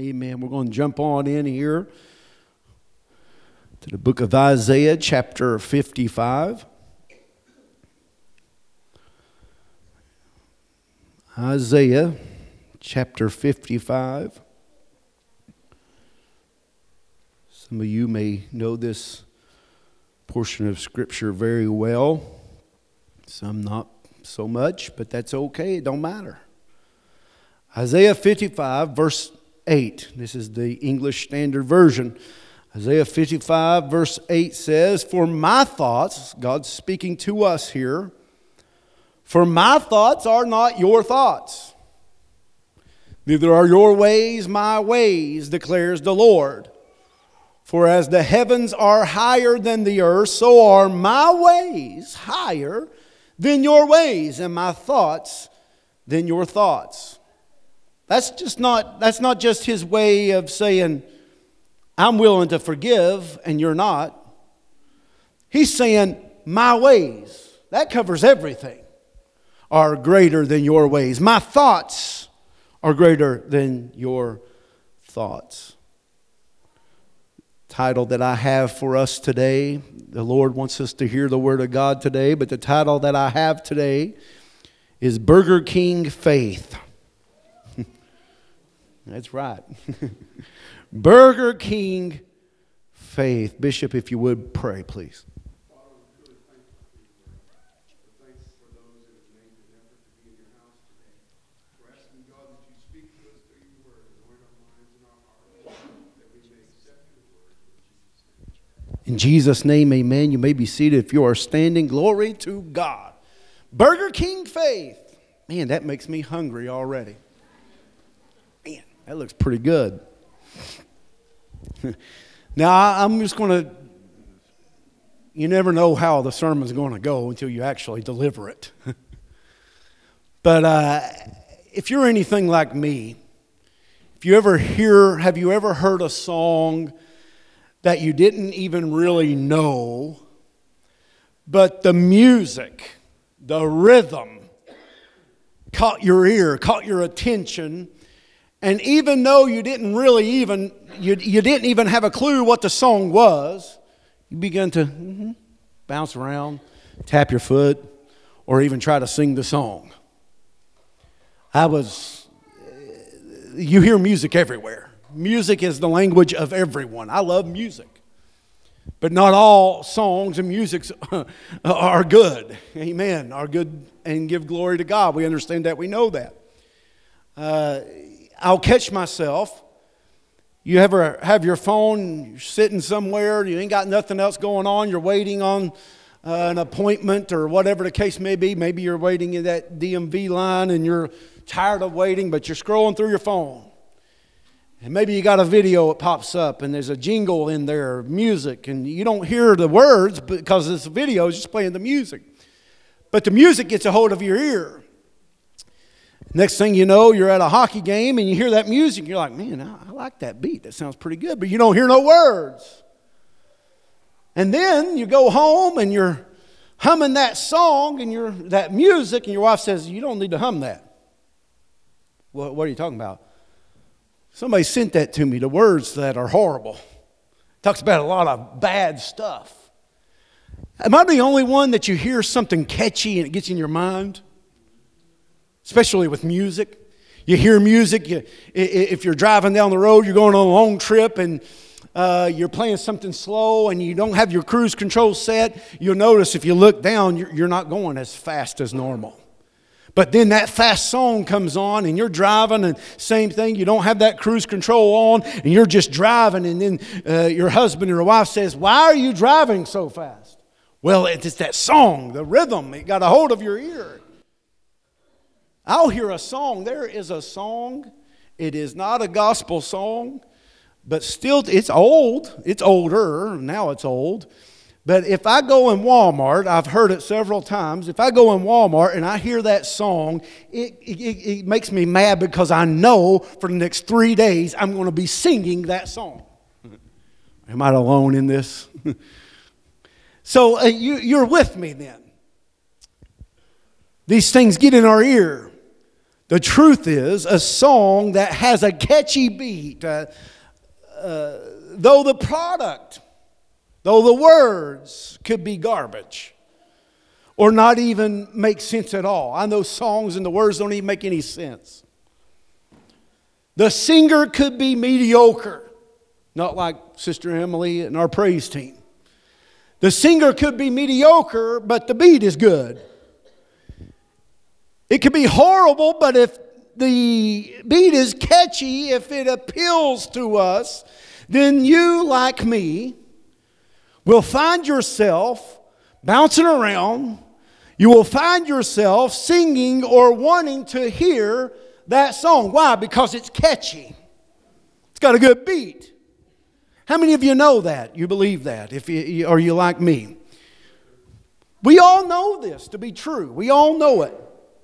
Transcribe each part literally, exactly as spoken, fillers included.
Amen. We're going to jump on in here to the book of Isaiah, chapter fifty-five. Isaiah, chapter fifty-five. Some of you may know this portion of Scripture very well. Some not so much, but that's okay. It don't matter. Isaiah fifty-five, verse eight. This is the English Standard Version. Isaiah fifty-five, verse eight says, "For my thoughts," God's speaking to us here, "for my thoughts are not your thoughts, neither are your ways my ways, declares the Lord. For as the heavens are higher than the earth, so are my ways higher than your ways, and my thoughts than your thoughts." That's just not, that's not just his way of saying, I'm willing to forgive and you're not. He's saying, my ways, that covers everything, are greater than your ways. My thoughts are greater than your thoughts. Title that I have for us today, the Lord wants us to hear the Word of God today, but the title that I have today is Burger King Faith. That's right. Burger King Faith. Bishop, if you would pray, please. In Jesus' name, amen. You may be seated if you are standing. Glory to God. Burger King Faith. Man, that makes me hungry already. Man, that looks pretty good. Now, I'm just going to, you never know how the sermon's going to go until you actually deliver it. But uh, if you're anything like me, if you ever hear, have you ever heard a song that you didn't even really know, but the music, the rhythm caught your ear, caught your attention, and even though you didn't really even, you, you didn't even have a clue what the song was, you began to mm-hmm, bounce around, tap your foot, or even try to sing the song. I was, you hear music everywhere. Music is the language of everyone. I love music. But not all songs and music are good. Amen. Are good and give glory to God. We understand that. We know that. Uh, I'll catch myself. You ever have your phone, you're sitting somewhere, you ain't got nothing else going on, you're waiting on uh, an appointment or whatever the case may be. Maybe you're waiting in that D M V line and you're tired of waiting, but you're scrolling through your phone. And maybe you got a video that pops up and there's a jingle in there, music, and you don't hear the words because this video is just playing the music. But the music gets a hold of your ear. Next thing you know, you're at a hockey game and you hear that music. You're like, man, I, I like that beat. That sounds pretty good. But you don't hear no words. And then you go home and you're humming that song and you're that music, and your wife says, you don't need to hum that. What, what are you talking about? Somebody sent that to me, the words that are horrible. Talks about a lot of bad stuff. Am I the only one that you hear something catchy and it gets in your mind? Especially with music. You hear music, you, if you're driving down the road, you're going on a long trip and uh, you're playing something slow and you don't have your cruise control set, you'll notice if you look down, you're, you're not going as fast as normal. But then that fast song comes on and you're driving and same thing, you don't have that cruise control on and you're just driving, and then uh, your husband or your wife says, why are you driving so fast? Well, it's that song, the rhythm, it got a hold of your ear. I'll hear a song. There is a song. It is not a gospel song, but still it's old. It's older. Now it's old. But if I go in Walmart, I've heard it several times, if I go in Walmart and I hear that song, it, it, it makes me mad because I know for the next three days I'm going to be singing that song. Am I alone in this? So uh, you, you're with me then. These things get in our ear. The truth is, a song that has a catchy beat, uh, uh, though the product, though the words could be garbage or not even make sense at all. I know songs and the words don't even make any sense. The singer could be mediocre, not like Sister Emily and our praise team. The singer could be mediocre, but the beat is good. It could be horrible, but if the beat is catchy, if it appeals to us, then you, like me, will find yourself bouncing around. You will find yourself singing or wanting to hear that song. Why? Because it's catchy. It's got a good beat. How many of you know that? You believe that? If you, or you like me? We all know this to be true. We all know it.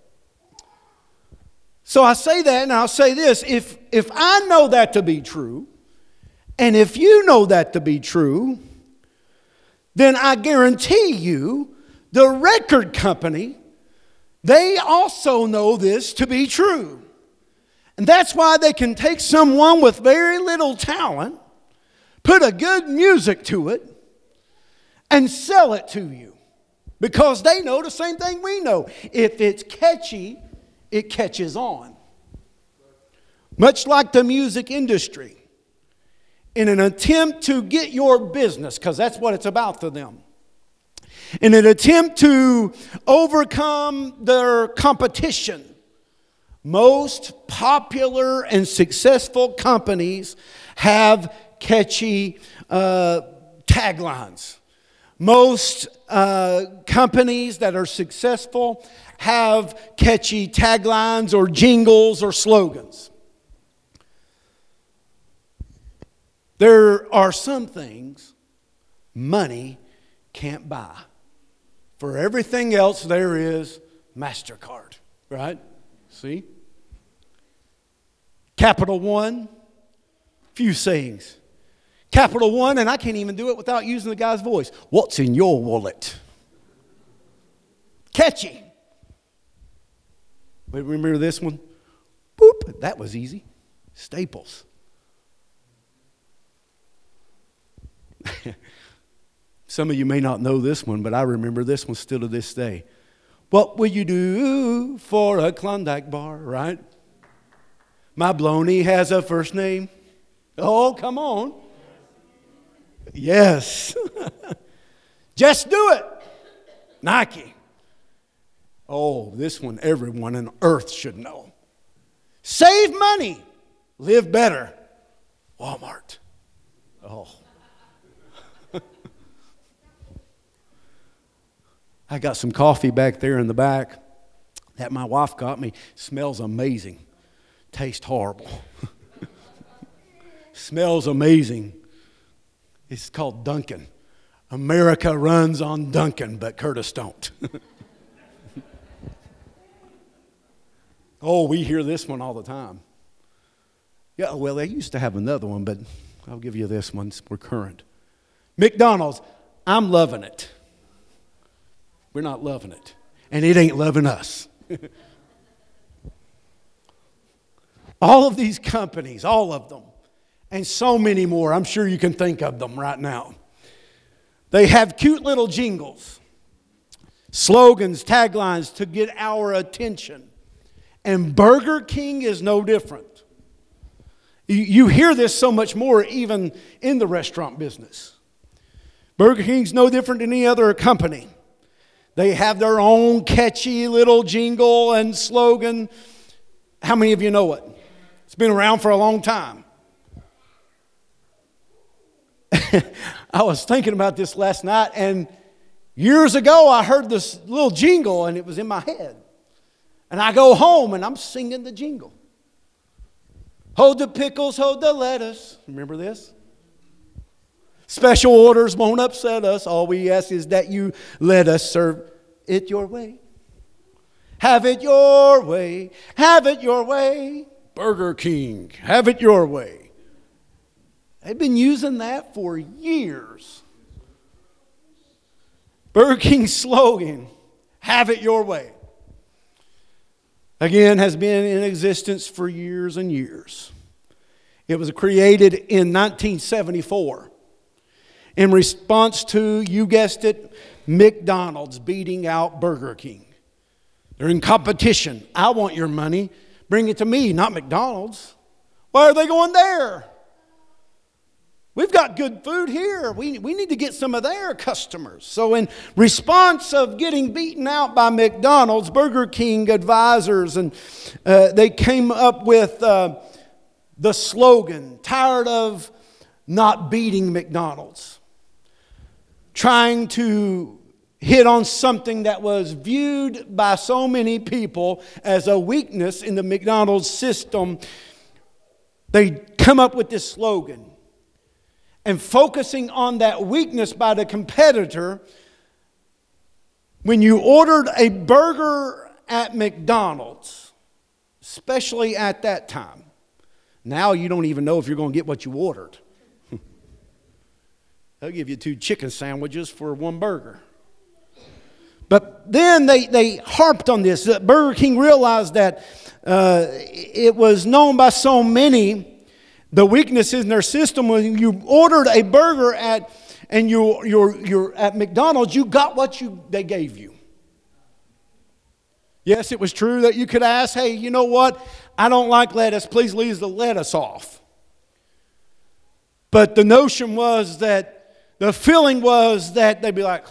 So I say that, and I'll say this. If, if I know that to be true, and if you know that to be true, then I guarantee you the record company, they also know this to be true. And that's why they can take someone with very little talent, put a good music to it, and sell it to you. Because they know the same thing we know. If it's catchy, it catches on. Much like the music industry. In an attempt to get your business, because that's what it's about to them. In an attempt to overcome their competition, most popular and successful companies have catchy uh, taglines. Most uh, companies that are successful have catchy taglines or jingles or slogans. There are some things money can't buy. For everything else, there is MasterCard, right? See? Capital One, few sayings. Capital One, and I can't even do it without using the guy's voice. What's in your wallet? Catchy. Wait, remember this one? Boop, that was easy. Staples. Some of you may not know this one, but I remember this one still to this day. What will you do for a Klondike bar, right? My Bloney has a first name. Oh, come on. Yes. Just do it. Nike. Oh, this one everyone on earth should know. Save money. Live better. Walmart. Oh. I got some coffee back there in the back that my wife got me. Smells amazing. Tastes horrible. Smells amazing. It's called Dunkin'. America runs on Dunkin', but Curtis don't. Oh, we hear this one all the time. Yeah, well, they used to have another one, but I'll give you this one. We're current. McDonald's, I'm loving it. We're not loving it. And it ain't loving us. All of these companies, all of them, and so many more, I'm sure you can think of them right now. They have cute little jingles, slogans, taglines to get our attention. And Burger King is no different. You, you hear this so much more even in the restaurant business. Burger King's no different than any other company. They have their own catchy little jingle and slogan. How many of you know it? It's been around for a long time. I was thinking about this last night, and years ago I heard this little jingle, and it was in my head. And I go home, and I'm singing the jingle. Hold the pickles, hold the lettuce. Remember this? Special orders won't upset us. All we ask is that you let us serve it your way. Have it your way. Have it your way. Burger King, have it your way. They've been using that for years. Burger King's slogan, have it your way. again, has been in existence for years and years. It was created in nineteen seventy-four in response to, you guessed it, McDonald's beating out Burger King. They're in competition. I want your money. Bring it to me, not McDonald's. Why are they going there? We've got good food here. We, we need to get some of their customers. So in response of getting beaten out by McDonald's, Burger King advisors, and uh, they came up with uh, the slogan, tired of not beating McDonald's. Trying to hit on something that was viewed by so many people as a weakness in the McDonald's system. They come up with this slogan. And focusing on that weakness by the competitor, when you ordered a burger at McDonald's, especially at that time, now you don't even know if you're going to get what you ordered. They'll give you two chicken sandwiches for one burger. But then they, they harped on this. Burger King realized that uh, it was known by so many, the weaknesses in their system. When you ordered a burger at and you you're you're at McDonald's, you got what you they gave you. Yes, it was true that you could ask, hey, you know what? I don't like lettuce. Please leave the lettuce off. But the notion was that the feeling was that they'd be like,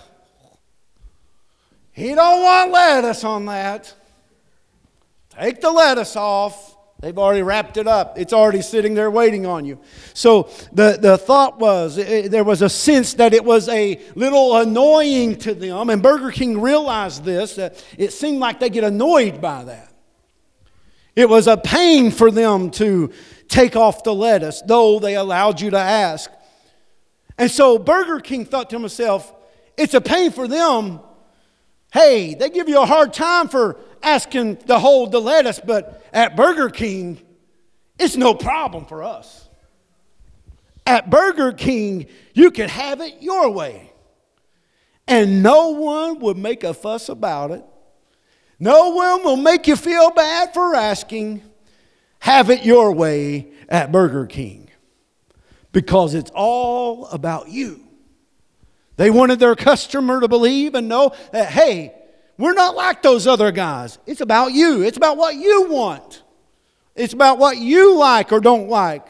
he don't want lettuce on that. Take the lettuce off. They've already wrapped it up. It's already sitting there waiting on you. So the, the thought was, it, there was a sense that it was a little annoying to them. And Burger King realized this, that it seemed like they get annoyed by that. It was a pain for them to take off the lettuce, though they allowed you to ask. And so Burger King thought to himself, it's a pain for them. Hey, they give you a hard time for asking to hold the lettuce, but at Burger King, it's no problem for us. At Burger King, you can have it your way. And no one would make a fuss about it. No one will make you feel bad for asking. Have it your way at Burger King. Because it's all about you. They wanted their customer to believe and know that, hey, we're not like those other guys. It's about you. It's about what you want. It's about what you like or don't like.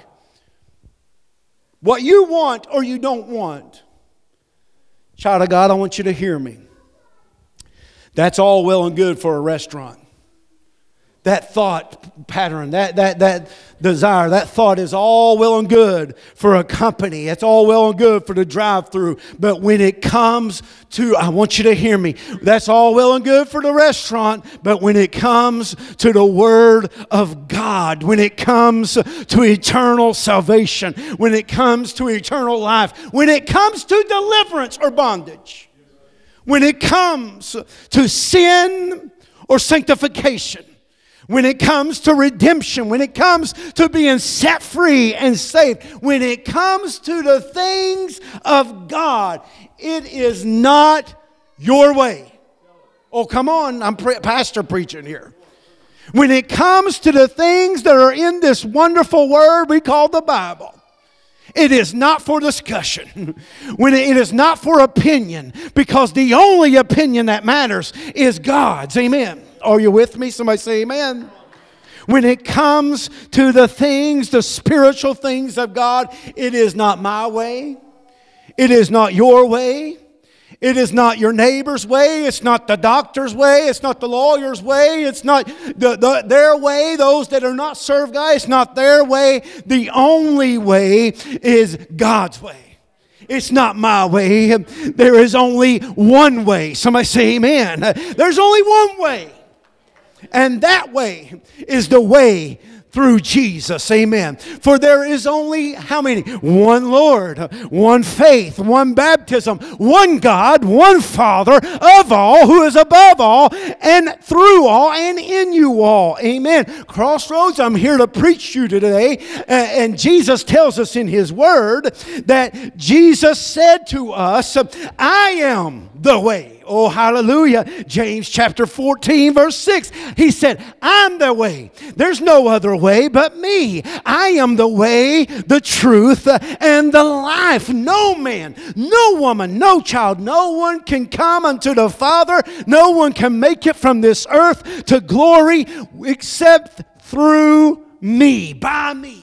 What you want or you don't want. Child of God, I want you to hear me. That's all well and good for a restaurant. That thought pattern, that, that, that desire, that thought is all well and good for a company. It's all well and good for the drive-through. But when it comes to, I want you to hear me, that's all well and good for the restaurant. But when it comes to the Word of God, when it comes to eternal salvation, when it comes to eternal life, when it comes to deliverance or bondage, when it comes to sin or sanctification, when it comes to redemption, when it comes to being set free and saved, when it comes to the things of God, it is not your way. Oh, come on, I'm pre- pastor preaching here. When it comes to the things that are in this wonderful word we call the Bible, it is not for discussion. When it is not for opinion, because the only opinion that matters is God's. Amen. Are you with me? Somebody say amen. When it comes to the things, the spiritual things of God, it is not my way. It is not your way. It is not your neighbor's way. It's not the doctor's way. It's not the lawyer's way. It's not the, the, their way. Those that are not served God, it's not their way. The only way is God's way. It's not my way. There is only one way. Somebody say amen. There's only one way. And that way is the way through Jesus. Amen. For there is only, how many? One Lord, one faith, one baptism, one God, one Father of all, who is above all and through all and in you all. Amen. Crossroads, I'm here to preach you today. And Jesus tells us in His Word that Jesus said to us, I am the way. Oh, hallelujah. James chapter fourteen, verse six. He said, I'm the way. There's no other way but me. I am the way, the truth, and the life. No man, no woman, no child, no one can come unto the Father. No one can make it from this earth to glory except through me, by me.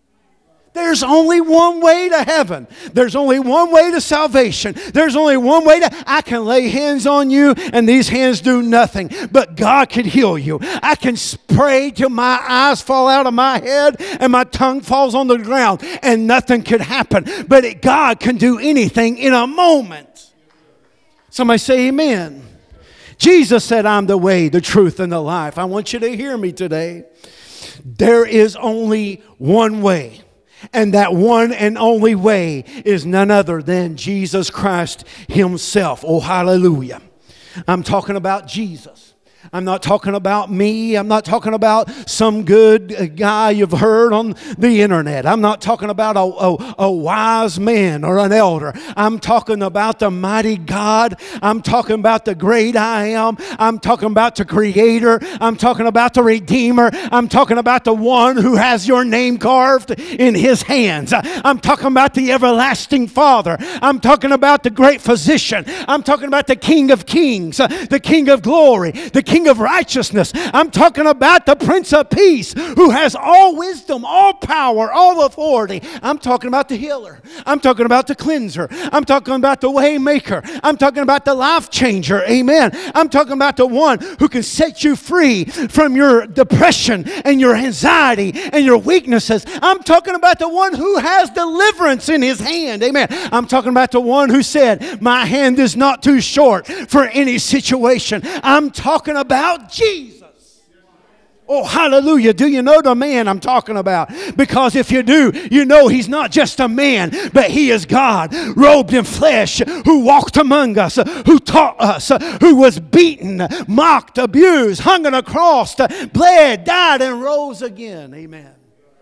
There's only one way to heaven. There's only one way to salvation. There's only one way to, I can lay hands on you and these hands do nothing. But God can heal you. I can pray till my eyes fall out of my head and my tongue falls on the ground and nothing could happen. But it, God can do anything in a moment. Somebody say amen. Jesus said, I'm the way, the truth, and the life. I want you to hear me today. There is only one way. And that one and only way is none other than Jesus Christ Himself. Oh, hallelujah. I'm talking about Jesus. I'm not talking about me. I'm not talking about some good guy you've heard on the internet. I'm not talking about a, a, a wise man or an elder. I'm talking about the mighty God. I'm talking about the great I am. I'm talking about the Creator. I'm talking about the Redeemer. I'm talking about the one who has your name carved in His hands. I'm talking about the everlasting Father. I'm talking about the great physician. I'm talking about the King of Kings, the King of Glory, the King of righteousness. I'm talking about the Prince of Peace who has all wisdom, all power, all authority. I'm talking about the healer. I'm talking about the cleanser. I'm talking about the way maker. I'm talking about the life changer. Amen. I'm talking about the one who can set you free from your depression and your anxiety and your weaknesses. I'm talking about the one who has deliverance in His hand. Amen. I'm talking about the one who said, my hand is not too short for any situation. I'm talking about Jesus. Oh, hallelujah. Do you know the man I'm talking about? Because if you do, you know He's not just a man, but He is God, robed in flesh, who walked among us, who taught us, who was beaten, mocked, abused, hung on a cross, bled, died, and rose again. Amen.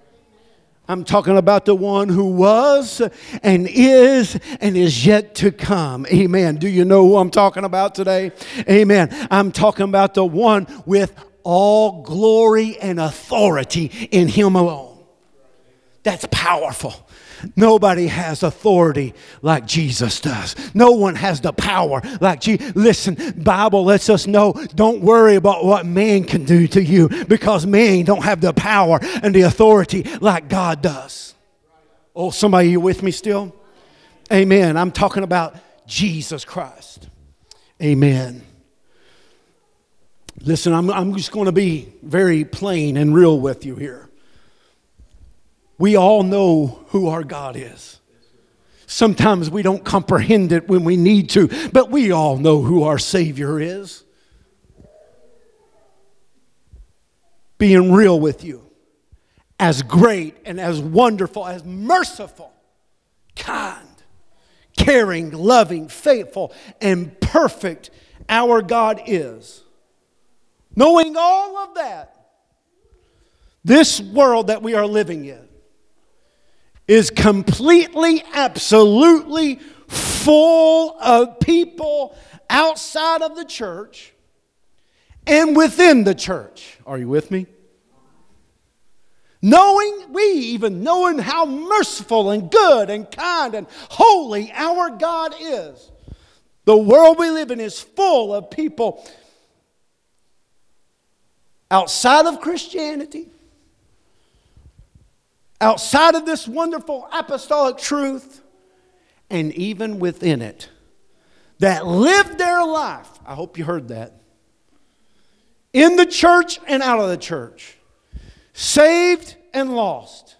I'm talking about the one who was and is and is yet to come. Amen. Do you know who I'm talking about today? Amen. I'm talking about the one with all glory and authority in Him alone. That's powerful. Nobody has authority like Jesus does. No one has the power like Jesus. Listen, Bible lets us know, don't worry about what man can do to you, because man don't have the power and the authority like God does. Oh, somebody, you with me still? Amen. I'm talking about Jesus Christ. Amen. Listen, I'm, I'm just going to be very plain and real with you here. We all know who our God is. Sometimes we don't comprehend it when we need to, but we all know who our Savior is. Being real with you, as great and as wonderful, as merciful, kind, caring, loving, faithful, and perfect our God is. Knowing all of that, this world that we are living in is completely, absolutely full of people outside of the church and within the church. Are you with me? Knowing, we even knowing how merciful and good and kind and holy our God is. The world we live in is full of people outside of Christianity, outside of this wonderful apostolic truth, and even within it, that live their life, I hope you heard that, in the church and out of the church, saved and lost,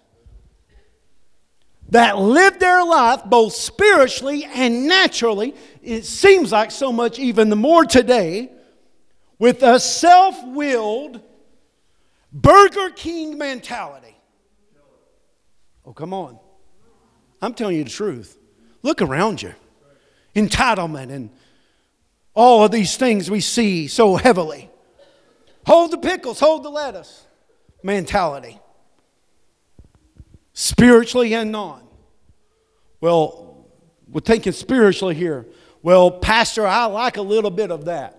that live their life both spiritually and naturally, it seems like so much even the more today, with a self-willed Burger King mentality. Oh, come on. I'm telling you the truth. Look around you. Entitlement and all of these things we see so heavily. Hold the pickles, hold the lettuce mentality. Spiritually and non. Well, we're thinking spiritually here. Well, Pastor, I like a little bit of that.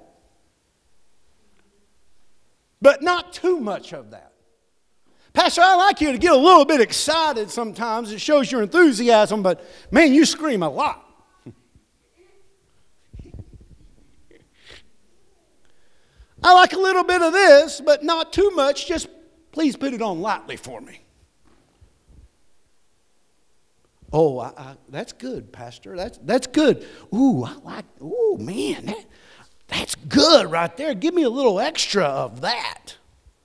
But not too much of that. Pastor, I like you to get a little bit excited sometimes. It shows your enthusiasm, but man, you scream a lot. I like a little bit of this, but not too much. Just please put it on lightly for me. Oh, I, I, that's good, Pastor. That's that's good. Ooh, I like, ooh, man, that, that's good right there. Give me a little extra of that.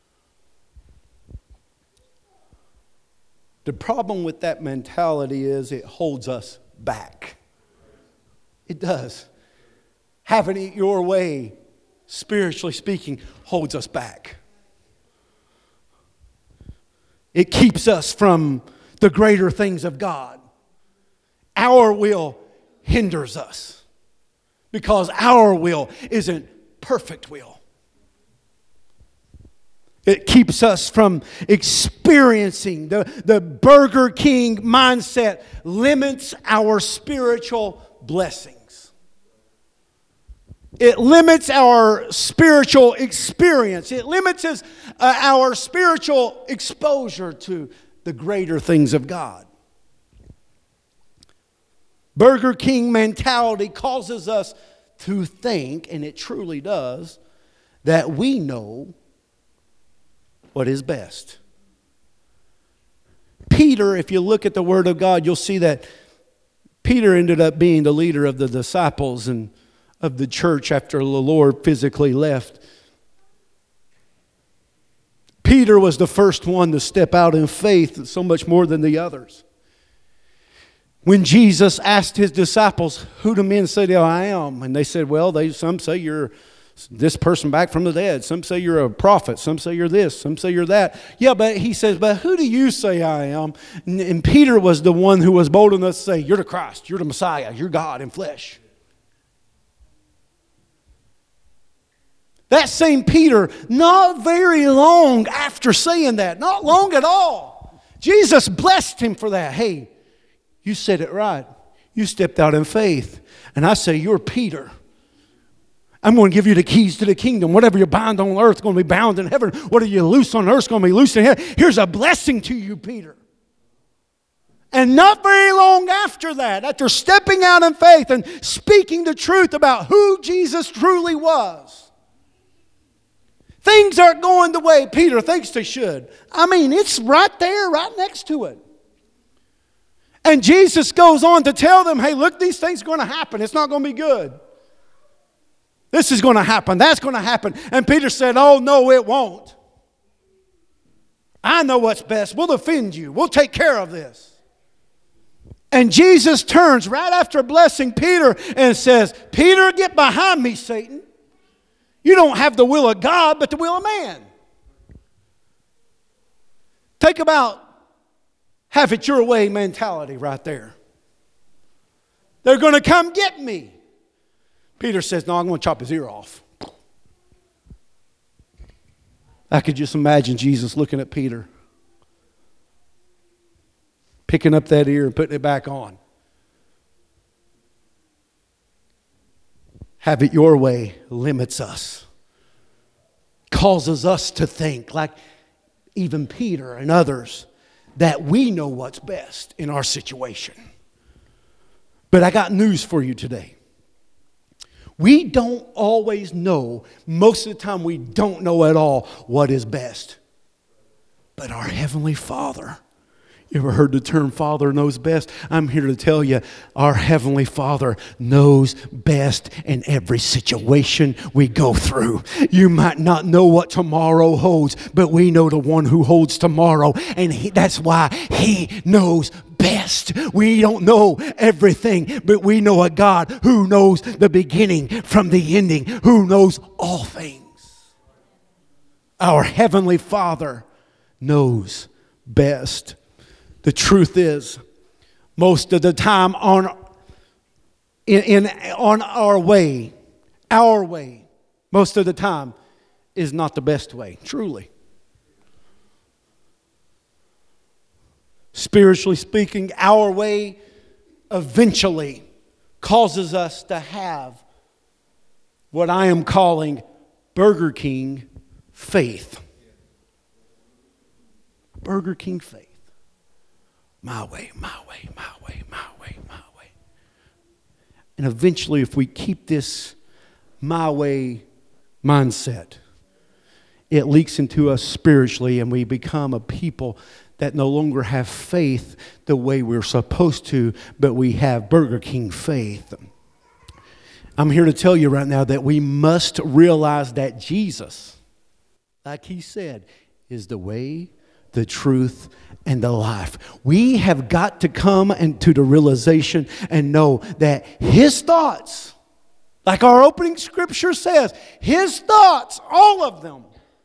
The problem with that mentality is it holds us back. It does. Having it your way, spiritually speaking, holds us back. It keeps us from the greater things of God. Our will hinders us because our will isn't perfect will. It keeps us from experiencing the, the Burger King mindset, limits our spiritual blessings. It limits our spiritual experience. It limits us, uh, our spiritual exposure to the greater things of God. Burger King mentality causes us to think, and it truly does, that we know what is best. Peter, if you look at the Word of God, you'll see that Peter ended up being the leader of the disciples and of the church after the Lord physically left. Peter was the first one to step out in faith so much more than the others. When Jesus asked his disciples, who do men say that I am? And they said, well, they some say you're this person back from the dead. Some say you're a prophet. Some say you're this. Some say you're that. Yeah, but he says, but who do you say I am? And, and Peter was the one who was bold enough to say, you're the Christ. You're the Messiah. You're God in flesh. That same Peter, not very long after saying that, not long at all, Jesus blessed him for that. Hey, you said it right. You stepped out in faith. And I say, you're Peter. I'm going to give you the keys to the kingdom. Whatever you bind on earth is going to be bound in heaven. Whatever you loose on earth is going to be loose in heaven. Here's a blessing to you, Peter. And not very long after that, after stepping out in faith and speaking the truth about who Jesus truly was, things aren't going the way Peter thinks they should. I mean, it's right there, right next to it. And Jesus goes on to tell them, hey, look, these things are going to happen. It's not going to be good. This is going to happen. That's going to happen. And Peter said, oh, no, it won't. I know what's best. We'll defend you. We'll take care of this. And Jesus turns right after blessing Peter and says, Peter, get behind me, Satan. You don't have the will of God, but the will of man. Take about have it your way mentality right there. They're going to come get me. Peter says, no, I'm going to chop his ear off. I could just imagine Jesus looking at Peter, picking up that ear and putting it back on. Have it your way limits us, causes us to think, like even Peter and others, that we know what's best in our situation. But I got news for you today. We don't always know, most of the time we don't know at all what is best. But our Heavenly Father, you ever heard the term Father knows best? I'm here to tell you, our Heavenly Father knows best in every situation we go through. You might not know what tomorrow holds, but we know the one who holds tomorrow, and he, that's why He knows best. We don't know everything, but we know a God who knows the beginning from the ending, who knows all things. Our Heavenly Father knows best. The truth is, most of the time on, in, in, on our way, our way, most of the time is not the best way, truly. Spiritually speaking, our way eventually causes us to have what I am calling Burger King faith. Burger King faith. My way, my way, my way, my way, my way. And eventually, if we keep this my way mindset, it leaks into us spiritually, and we become a people that no longer have faith the way we're supposed to, but we have Burger King faith. I'm here to tell you right now that we must realize that Jesus, like he said, is the way, the truth, and the life. We have got to come into the realization and know that his thoughts, like our opening scripture says, his thoughts, all of them,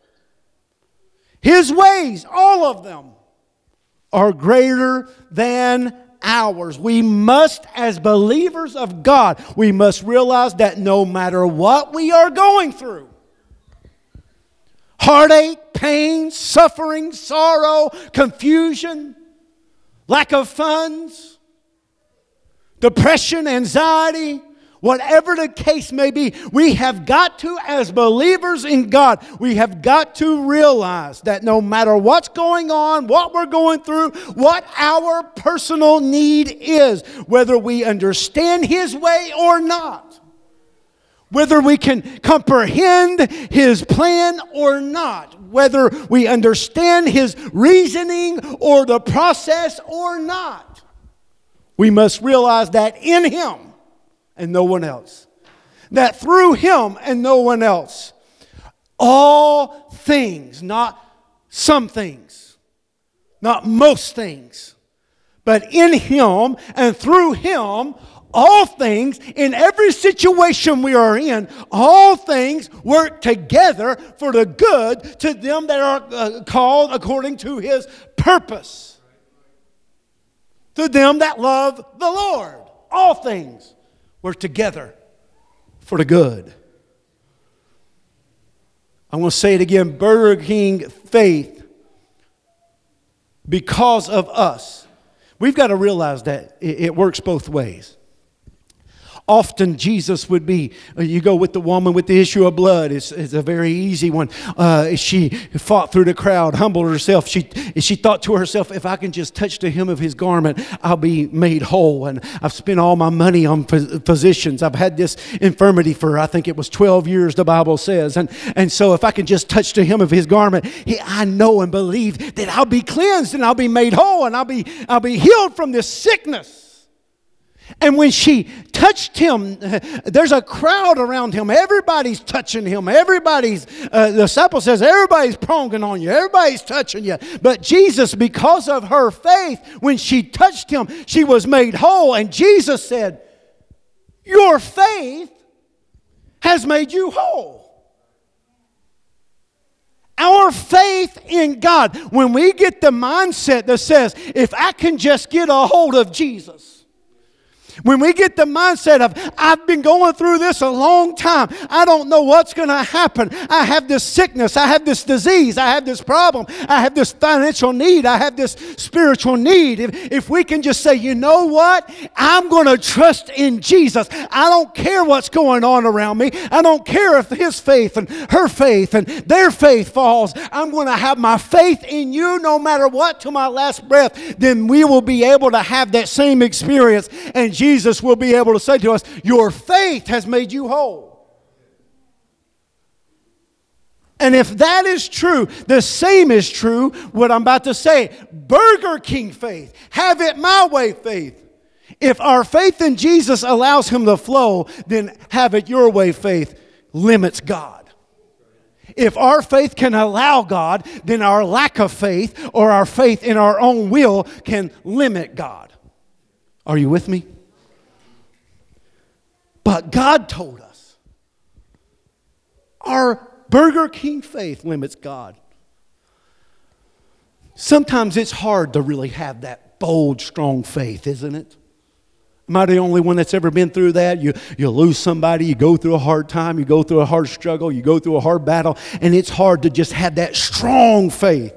his ways, all of them, are greater than ours. We must, as believers of God, we must realize that no matter what we are going through, heartache, pain, suffering, sorrow, confusion, lack of funds, depression, anxiety, whatever the case may be, we have got to, as believers in God, we have got to realize that no matter what's going on, what we're going through, what our personal need is, whether we understand his way or not, whether we can comprehend his plan or not, whether we understand his reasoning or the process or not, we must realize that in him and no one else, that through him and no one else, all things, not some things, not most things, but in him and through him, all things, in every situation we are in, all things work together for the good to them that are uh, called according to his purpose. To them that love the Lord. All things work together for the good. I'm going to say it again. Burger King faith, because of us. We've got to realize that it works both ways. Often Jesus would be, you go with the woman with the issue of blood. It's, it's a very easy one. Uh, she fought through the crowd, humbled herself. She, she thought to herself, if I can just touch the hem of his garment, I'll be made whole. And I've spent all my money on physicians. I've had this infirmity for, I think it was twelve years, the Bible says. And, and so if I can just touch the hem of his garment, he, I know and believe that I'll be cleansed and I'll be made whole and I'll be, I'll be healed from this sickness. And when she touched him, there's a crowd around him. Everybody's touching him. Everybody's, uh, the disciple says, everybody's pronging on you. Everybody's touching you. But Jesus, because of her faith, when she touched him, she was made whole. And Jesus said, your faith has made you whole. Our faith in God, when we get the mindset that says, if I can just get a hold of Jesus, when we get the mindset of, I've been going through this a long time. I don't know what's going to happen. I have this sickness. I have this disease. I have this problem. I have this financial need. I have this spiritual need. If, if we can just say, you know what? I'm going to trust in Jesus. I don't care what's going on around me. I don't care if his faith and her faith and their faith falls. I'm going to have my faith in you no matter what to my last breath. Then we will be able to have that same experience. And Jesus will be able to say to us, your faith has made you whole. And if that is true, the same is true, what I'm about to say. Burger King faith, have it my way faith. If our faith in Jesus allows him to flow, then have it your way faith limits God. If our faith can allow God, then our lack of faith or our faith in our own will can limit God. Are you with me? But God told us our Burger King faith limits God. Sometimes it's hard to really have that bold, strong faith, isn't it? Am I the only one that's ever been through that? You, you lose somebody, you go through a hard time, you go through a hard struggle, you go through a hard battle, and it's hard to just have that strong faith.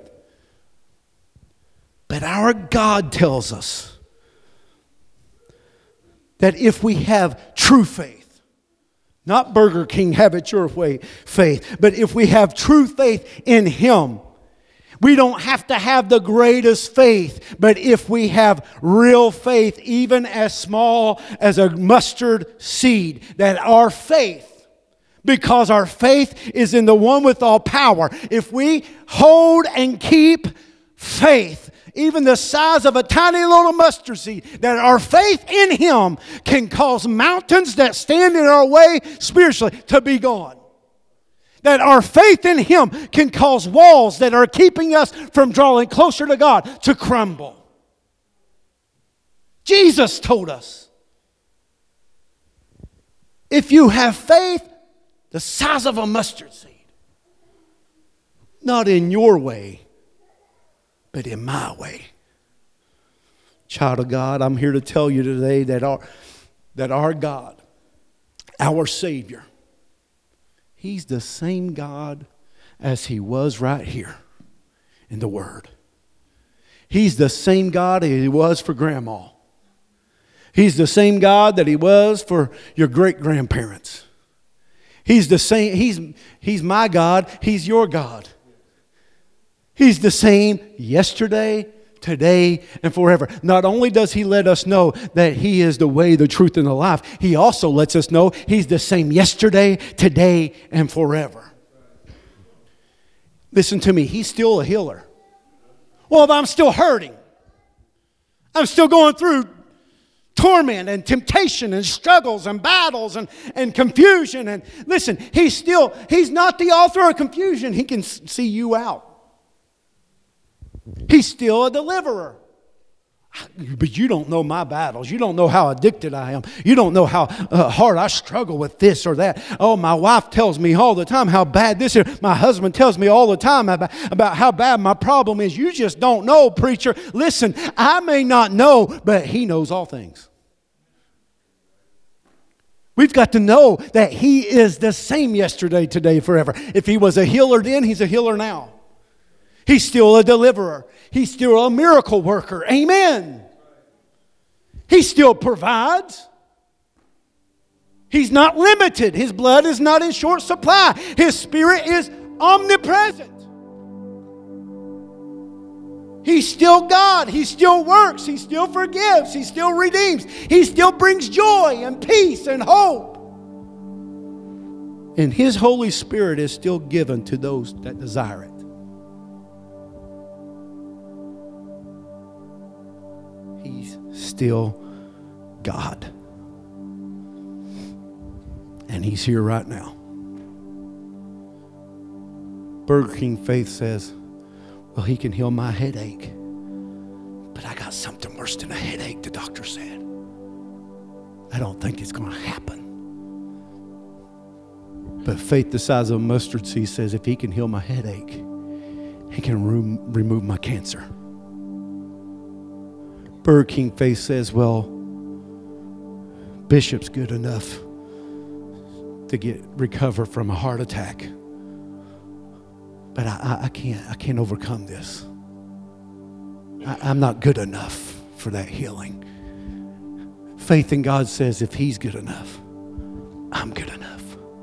But our God tells us that if we have true faith, not Burger King, have it your way faith, but if we have true faith in Him, we don't have to have the greatest faith, but if we have real faith, even as small as a mustard seed, that our faith, because our faith is in the one with all power, if we hold and keep faith, even the size of a tiny little mustard seed, that our faith in Him can cause mountains that stand in our way spiritually to be gone. That our faith in Him can cause walls that are keeping us from drawing closer to God to crumble. Jesus told us, if you have faith the size of a mustard seed, not in your way, but in my way. Child of God, I'm here to tell you today that our, that our God, our Savior, He's the same God as He was right here in the Word. He's the same God that He was for Grandma. He's the same God that He was for your great-grandparents. He's the same. He's, he's my God. He's your God. He's the same yesterday, today, and forever. Not only does He let us know that He is the way, the truth, and the life, He also lets us know He's the same yesterday, today, and forever. Listen to me. He's still a healer. Well, if I'm still hurting, I'm still going through torment and temptation and struggles and battles and, and confusion. And listen, He's still, He's not the author of confusion. He can see you out. He's still a deliverer. But you don't know my battles. You don't know how addicted I am. You don't know how uh, hard I struggle with this or that. Oh, my wife tells me all the time how bad this is. My husband tells me all the time about, about how bad my problem is. You just don't know, preacher. Listen, I may not know, but He knows all things. We've got to know that He is the same yesterday, today, forever. If He was a healer then, He's a healer now. He's still a deliverer. He's still a miracle worker. Amen. He still provides. He's not limited. His blood is not in short supply. His Spirit is omnipresent. He's still God. He still works. He still forgives. He still redeems. He still brings joy and peace and hope. And His Holy Spirit is still given to those that desire it. He's still God. And He's here right now. Burger King faith says, well, He can heal my headache. But I got something worse than a headache, the doctor said. I don't think it's going to happen. But faith the size of a mustard seed says, if He can heal my headache, He can re- remove my cancer. Burger King faith says, well, Bishop's good enough to get recover from a heart attack. But I, I, I can't I can't overcome this. I, I'm not good enough for that healing. Faith in God says, if He's good enough, I'm good enough.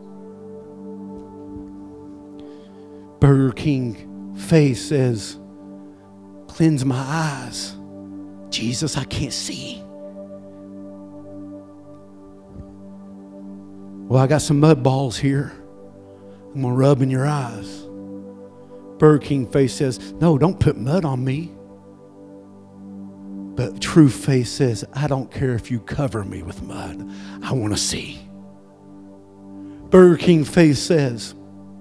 Burger King faith says, cleanse my eyes. Jesus, I can't see. Well, I got some mud balls here. I'm going to rub in your eyes. Burger King faith says, no, don't put mud on me. But true faith says, I don't care if you cover me with mud. I want to see. Burger King faith says,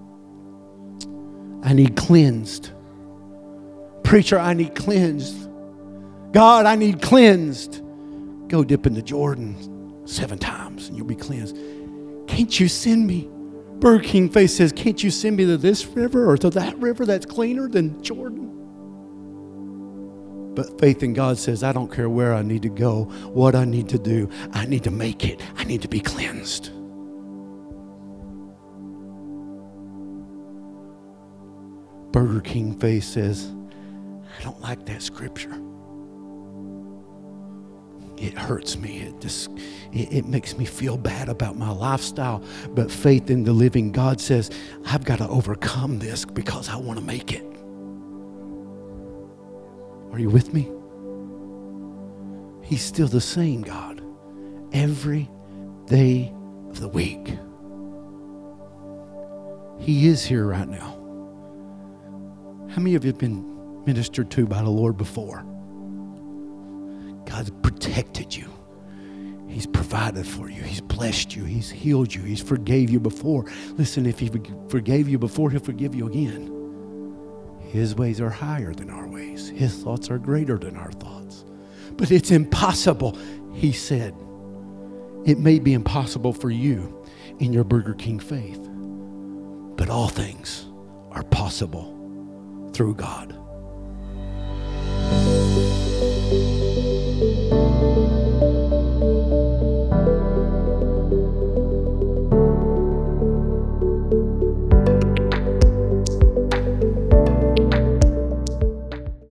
I need cleansed. Preacher, I need cleansed. God, I need cleansed. Go dip in the Jordan seven times and you'll be cleansed. Can't you send me? Burger King faith says, can't you send me to this river or to that river that's cleaner than Jordan? But faith in God says, I don't care where I need to go, what I need to do. I need to make it. I need to be cleansed. Burger King faith says, I don't like that scripture. it hurts me. It just, it, it makes me feel bad about my lifestyle. But faith in the living God says, I've got to overcome this because I want to make it. Are you with me? He's still the same God every day of the week. He is here right now. How many of you have been ministered to by the Lord before? God's protected you. He's provided for you. He's blessed you. He's healed you. He's forgave you before. Listen, if He forgave you before, He'll forgive you again. His ways are higher than our ways. His thoughts are greater than our thoughts. But it's impossible, He said. It may be impossible for you in your Burger King faith, but all things are possible through God.